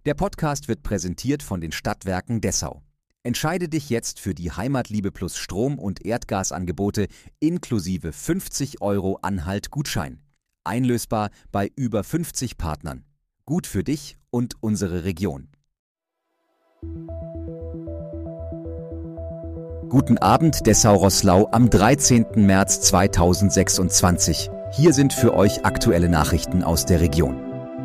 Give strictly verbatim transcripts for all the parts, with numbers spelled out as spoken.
Der Podcast wird präsentiert von den Stadtwerken Dessau. Entscheide dich jetzt für die Heimatliebe Plus Strom- und Erdgasangebote inklusive fünfzig Euro Anhalt-Gutschein. Einlösbar bei über fünfzig Partnern. Gut für dich und unsere Region. Guten Abend, Dessau-Roßlau am dreizehnten März zweitausendsechsundzwanzig. Hier sind für euch aktuelle Nachrichten aus der Region.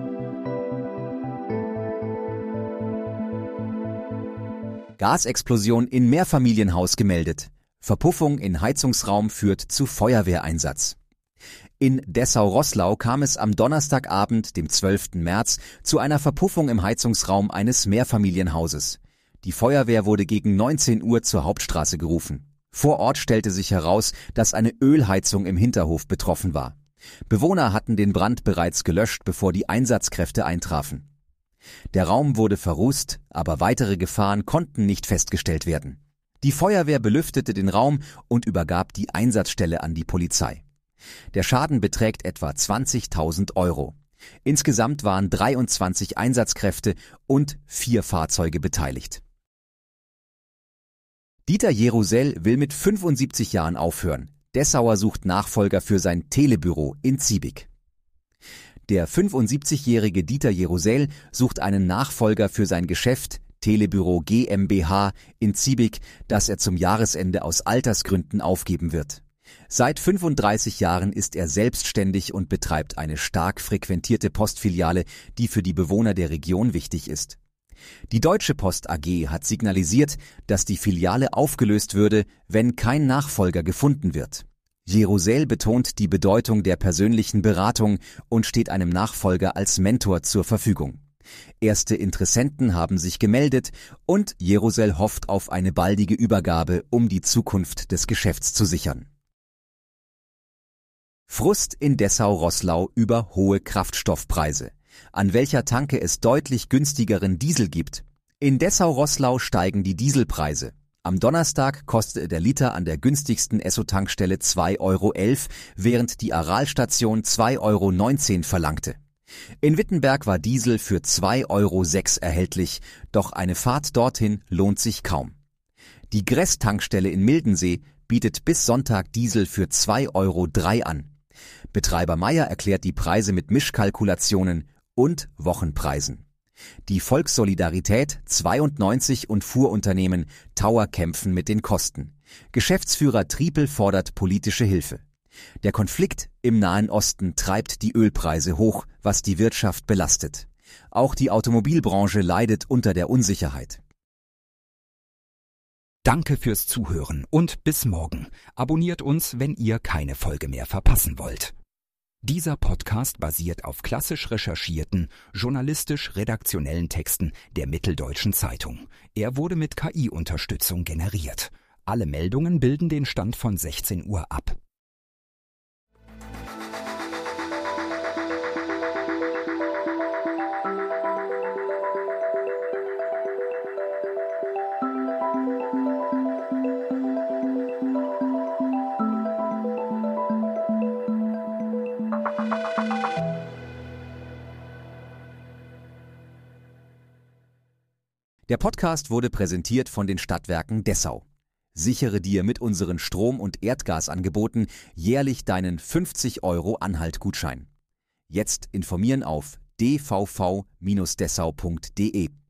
Gasexplosion in Mehrfamilienhaus gemeldet. Verpuffung in Heizungsraum führt zu Feuerwehreinsatz. In Dessau-Roßlau kam es am Donnerstagabend, dem zwölften März, zu einer Verpuffung im Heizungsraum eines Mehrfamilienhauses. Die Feuerwehr wurde gegen neunzehn Uhr zur Hauptstraße gerufen. Vor Ort stellte sich heraus, dass eine Ölheizung im Hinterhof betroffen war. Bewohner hatten den Brand bereits gelöscht, bevor die Einsatzkräfte eintrafen. Der Raum wurde verrußt, aber weitere Gefahren konnten nicht festgestellt werden. Die Feuerwehr belüftete den Raum und übergab die Einsatzstelle an die Polizei. Der Schaden beträgt etwa zwanzigtausend Euro. Insgesamt waren dreiundzwanzig Einsatzkräfte und vier Fahrzeuge beteiligt. Dieter Jerusel will mit fünfundsiebzig Jahren aufhören. Dessauer sucht Nachfolger für sein Telebüro in Ziebig. Der fünfundsiebzigjährige Dieter Jerusel sucht einen Nachfolger für sein Geschäft Telebüro GmbH in Ziebig, das er zum Jahresende aus Altersgründen aufgeben wird. Seit fünfunddreißig Jahren ist er selbstständig und betreibt eine stark frequentierte Postfiliale, die für die Bewohner der Region wichtig ist. Die Deutsche Post A G hat signalisiert, dass die Filiale aufgelöst würde, wenn kein Nachfolger gefunden wird. Jerusel betont die Bedeutung der persönlichen Beratung und steht einem Nachfolger als Mentor zur Verfügung. Erste Interessenten haben sich gemeldet und Jerusel hofft auf eine baldige Übergabe, um die Zukunft des Geschäfts zu sichern. Frust in Dessau-Roßlau über hohe Kraftstoffpreise. An welcher Tanke es deutlich günstigeren Diesel gibt. In Dessau-Roßlau steigen die Dieselpreise. Am Donnerstag kostete der Liter an der günstigsten Esso-Tankstelle zwei Euro elf, während die Aralstation zwei Euro neunzehn verlangte. In Wittenberg war Diesel für zwei Euro sechs erhältlich, doch eine Fahrt dorthin lohnt sich kaum. Die Gress-Tankstelle in Mildensee bietet bis Sonntag Diesel für zwei Euro drei an. Betreiber Meier erklärt die Preise mit Mischkalkulationen und Wochenpreisen. Die Volkssolidarität zweiundneunzig und Fuhrunternehmen Tower kämpfen mit den Kosten. Geschäftsführer Triepel fordert politische Hilfe. Der Konflikt im Nahen Osten treibt die Ölpreise hoch, was die Wirtschaft belastet. Auch die Automobilbranche leidet unter der Unsicherheit. Danke fürs Zuhören und bis morgen. Abonniert uns, wenn ihr keine Folge mehr verpassen wollt. Dieser Podcast basiert auf klassisch recherchierten, journalistisch-redaktionellen Texten der Mitteldeutschen Zeitung. Er wurde mit K I-Unterstützung generiert. Alle Meldungen bilden den Stand von sechzehn Uhr ab. Der Podcast wurde präsentiert von den Stadtwerken Dessau. Sichere dir mit unseren Strom- und Erdgasangeboten jährlich deinen fünfzig Euro Anhalt-Gutschein. Jetzt informieren auf d v v Bindestrich dessau punkt de.